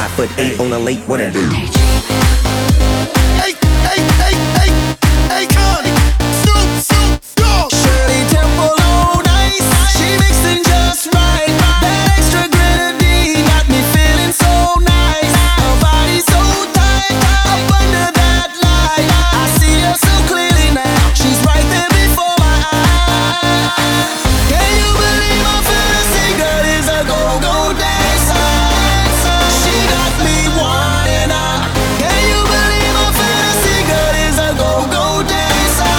5'8" on the lake, what I do? Hey, hey, hey, hey, hey, Connie, Snoop Dogg. Shirley Temple on ice, she mixed in just right. That extra grenadine got me feeling so nice. Her body so tight, up under that light. I see her so clearly now, she's right there before my eyes. Can you believe my fantasy girl is a go-go dancer? She got me wanting her. Can you believe my fantasy girl is a go-go dancer?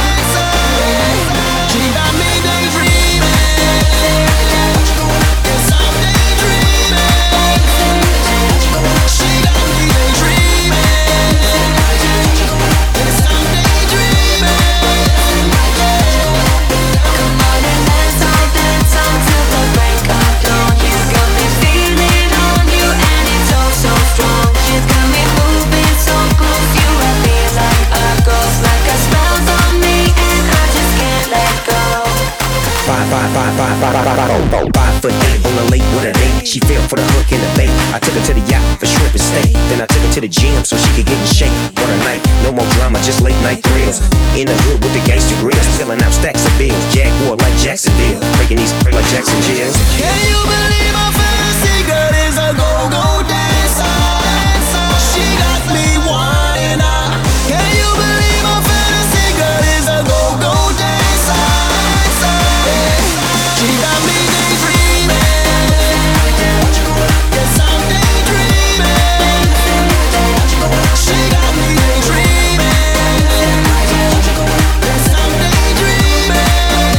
She got me daydreaming. Yes, I'm daydreaming. She got me daydreaming. Yes, I'm daydreaming. Come on and dance on till the break of dawn. You got me feeling on you and it's oh so strong. She's got me moving so close. You and me like a ghost, like a spell's on me and I just can't let go. 5'8" on the lake, what a date. She fell for the hook and the bait. I took her to the yacht for shrimp and steak. Then I took her to the gym so she could get in shape. What a night, no more drama, just late night thrills. In the hood with the gangster grills, filling out stacks of bills. Jaguar like Jacksonville, breaking these like Jackson Jills. Can you believe my fantasy girl is a go-go dancer? She got me wanting her. Can you believe my fantasy girl is a go-go dancer? She got me daydreaming. Yes, I'm daydreaming. She got me daydreaming. Yes, I'm daydreaming.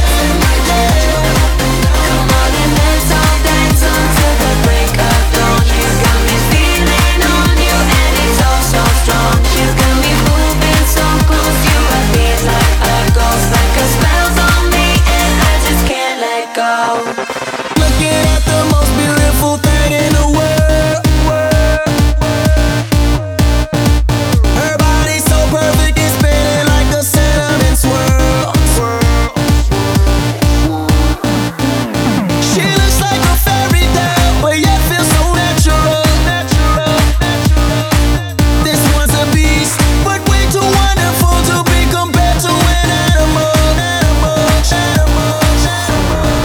Come on and dance on till the break of dawn. You got me feeling on you and it's oh so strong. She's got me moving so close. You and me like a ghost, like a spell's on me and I just can't let go. Looking at the most beautiful thing in the world. Her body's so perfect, it's spinning like a cinnamon swirl. She looks like a fairy tale, but yet feels so natural. This one's a beast, but way too wonderful to be compared to an animal.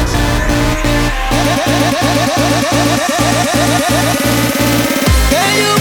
Can you